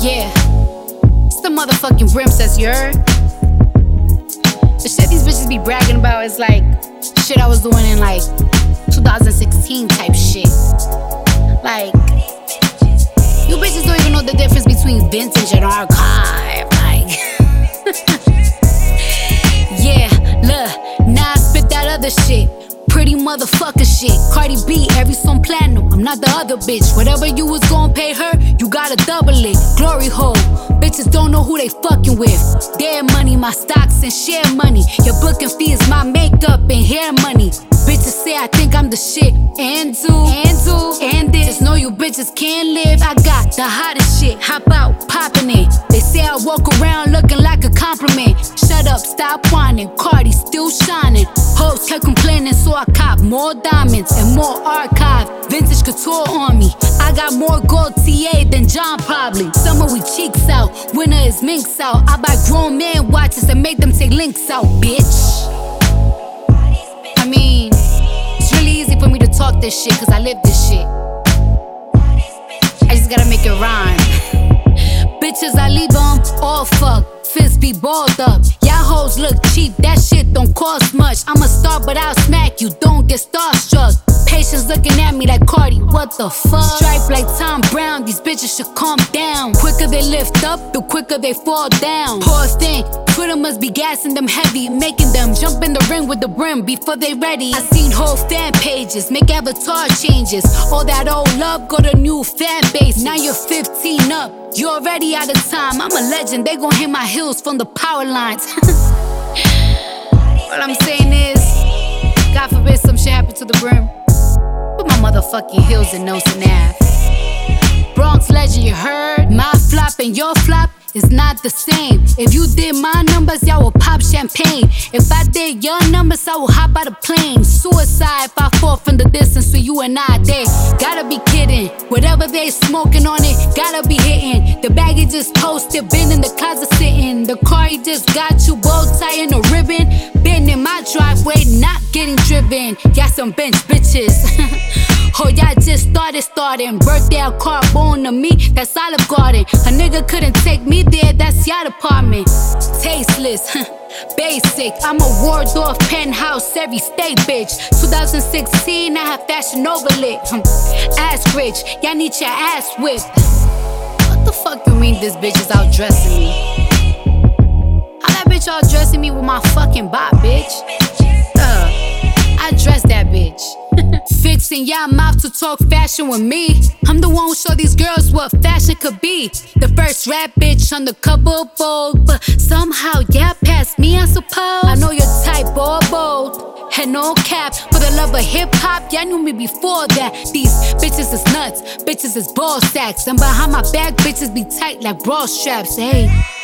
Yeah, it's the motherfucking Princess, you heard? The shit these bitches be bragging about is like shit I was doing in like 2016 type shit. Like, you bitches don't even know the difference between vintage and archive. Like, yeah, look, now I spit that other shit. Pretty motherfucker shit. Cardi B, every song platinum. I'm not the other bitch. Whatever you was gon' pay her, you gotta double it. Glory hole. Bitches don't know who they fucking with. Their money, my stocks and share money. Your booking fee is my makeup and hair money. Bitches say I think I'm the shit. And this. Just know you bitches can't live. I got the hottest shit. Hop out, popping it. They say I walk around looking like a compliment. Shut up, stop whining. Cardi still shining. Hoes kept complaining, so I cop more diamonds and more archive. Vintage couture on me. I got more gold TA than John probably. Summer we cheeks out, winter is minks out. I buy grown man watches and make them take links out, bitch. I mean, it's really easy for me to talk this shit cause I live this shit. I just gotta make it rhyme. Bitches, I leave them all fucked. Fists be balled up. Y'all hoes look cheap, that shit don't cost much. I'm a star, but I'll smack you, don't get starstruck. Patience looking at me like Cardi, what the fuck? Stripe like Tom Brown, these bitches should calm down. Quicker they lift up, the quicker they fall down. Poor thing, Twitter must be gassing them heavy, making them jump in the ring with the brim before they ready. I seen whole fan pages, make avatar changes. All that old love, go to new fan base. Now you're 15 up, you already out of time. I'm a legend, they gon' hit my heels from the power lines. What I'm saying is, God forbid some shit happen to the brim. Put my motherfucking heels in Nelson Ave. Bronx legend, you heard? My flop and your flop is not the same. If you did my numbers, y'all will pop champagne. If I did your numbers, I will hop out a plane. Suicide if I fall from the distance for you and I. They gotta be kidding. Whatever they smoking on it, gotta be hitting. The baggie just posted, been in the closet sitting. The car he just got you, bow tie and a ribbon. Been in my driveway, not getting driven. Y'all some bench bitches. Oh, y'all just starting. Birthday out car born to me, that's Olive Garden. A nigga couldn't take me there, that's your department. Tasteless, basic. I'm a Waldorf penthouse, every state bitch. 2016, I had fashion overlit. Ass rich, y'all need your ass whipped. What the fuck you mean this bitch is out dressing me? How that bitch out dressing me with my fucking bop, bitch? I dress that bitch. Fixing y'all mouth to talk fashion with me. I'm the one who showed these girls what fashion could be. The first rap bitch on the cover of Vogue, but somehow y'all passed me, I suppose. I know your type, all bold, and no cap. For the love of hip-hop, y'all knew me before that. These bitches is nuts, bitches is ball sacks. And behind my back, bitches be tight like bra straps, hey.